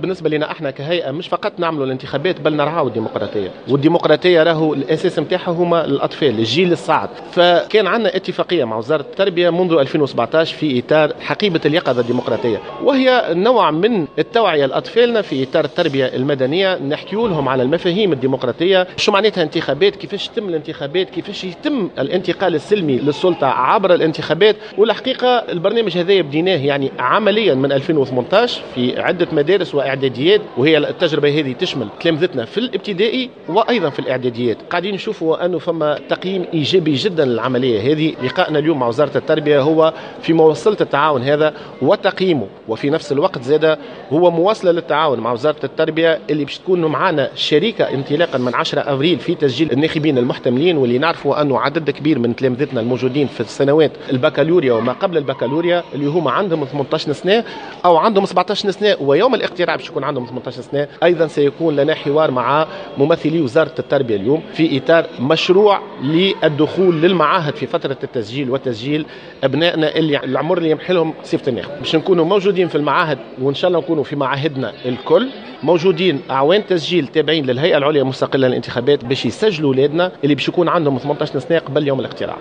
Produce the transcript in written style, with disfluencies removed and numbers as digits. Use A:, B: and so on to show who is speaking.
A: بالنسبه لنا احنا كهيئه مش فقط نعملوا الانتخابات بل نرعاو الديمقراطيه، والديمقراطيه راهو الاساس نتاعها هما الاطفال، الجيل الصاعد. فكان عندنا اتفاقيه مع وزاره التربيه منذ 2017 في اطار حقيبه اليقظه الديمقراطيه، وهي نوع من التوعيه لاطفالنا في اطار التربيه المدنيه، نحكيوا لهم على المفاهيم الديمقراطيه، شو معناتها انتخابات، كيفاش تتم الانتخابات، كيفاش يتم الانتقال السلمي للسلطه عبر الانتخابات. والحقيقه البرنامج هذا بديناه يعني عمليا من 2018 في عده مدارس واعداديات، وهي التجربه هذه تشمل تلامذتنا في الابتدائي وايضا في الاعداديات. قاعدين نشوفوا انه فما تقييم ايجابي جدا للعمليه هذه. لقائنا اليوم مع وزاره التربيه هو في مواصله التعاون هذا وتقييمه، وفي نفس الوقت زاد هو مواصله للتعاون مع وزاره التربيه اللي باش تكون معنا شريكه انطلاقا من 10 ابريل في تسجيل الناخبين المحتملين، واللي نعرفوا انه عدد كبير من تلامذتنا الموجودين في السنوات البكالوريا وما قبل البكالوريا اللي هما عندهم 18 سنه او عندهم 17 سنه، ويوم الاقتراع باش يكون عندهم 18 سنه. ايضا سيكون لنا حوار مع ممثلي وزاره التربيه اليوم في اطار مشروع للدخول للمعاهد في فتره التسجيل وتسجيل ابنائنا اللي العمر اللي يمحلهم صفه الناخب، باش نكونوا موجودين في المعاهد، وان شاء الله نكونوا في معاهدنا الكل موجودين اعوان تسجيل تابعين للهيئه العليا المستقله للانتخابات باش يسجلوا اولادنا اللي باش يكون عندهم 18 سنه قبل يوم الاقتراع.